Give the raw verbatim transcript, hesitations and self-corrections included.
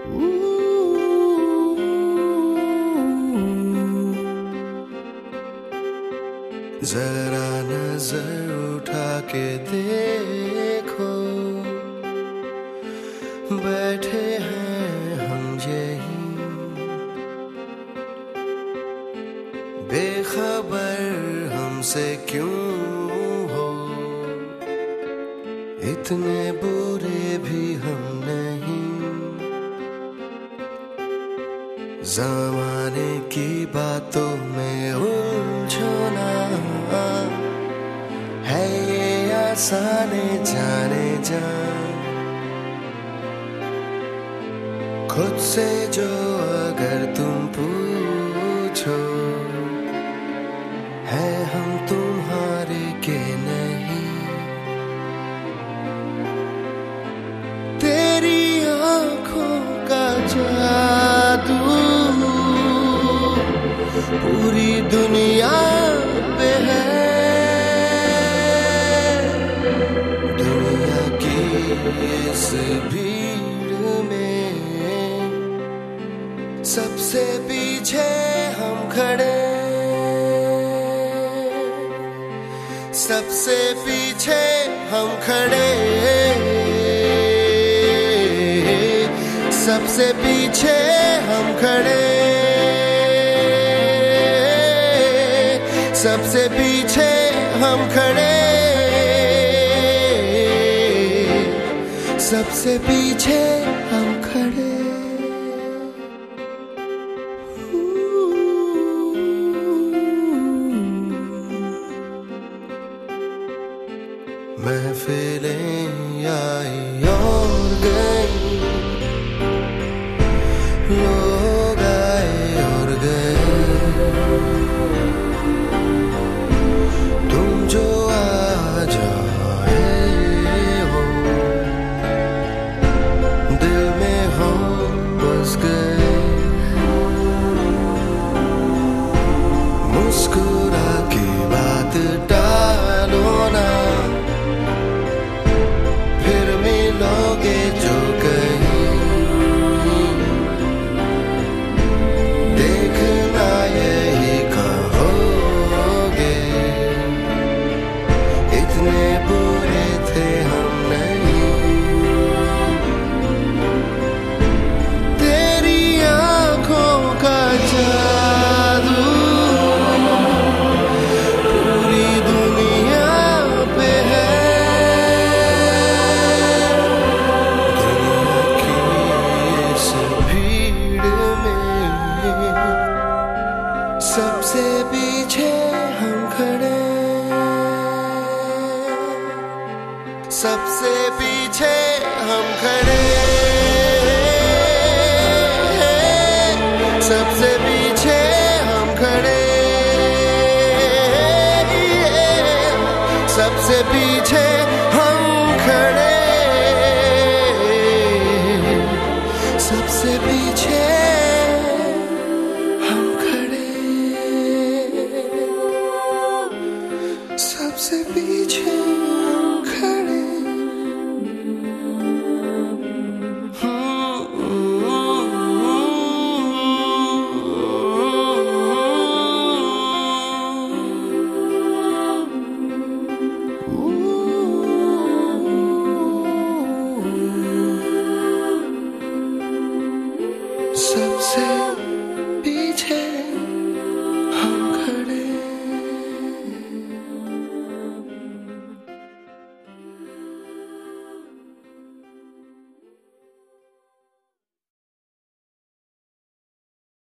जरा नजर उठा के देखो, बैठे हैं हम यहीं बेखबर हमसे क्यों हो, इतने बुरे भी हम नहीं। ज़माने की बातों में उलझना है ये आसाने जाने जान, खुद से जो अगर तुम पूछो है हम तुम्हारे के नहीं। तेरी आंखों का जादू पूरी दुनिया पे है, दुनिया की इस भीड़ में सबसे पीछे हम खड़े, सबसे पीछे हम खड़े, सबसे पीछे हम खड़े, सबसे पीछे हम खड़े, सबसे पीछे हम खड़े। महफिलें आई और गई, लोग आए और गए, तुम जो आ जाए हो दिल में हो बस गए। मुस्कुरा के बात टालो ना, फिर मिलोगे जो कहीं, देखना यही कहोगे, इतने बुरे थे हम नहीं। तेरी आंखों का जादू पूरी दुनिया पे है, दुनिया की इस भीड़ में सबसे पीछे हम खड़े, सबसे पीछे हम खड़े, सबसे पीछे हम खड़े, सबसे पीछे हम खड़े, सबसे पीछे हम खड़े, सबसे पीछे हम खड़े। सबसे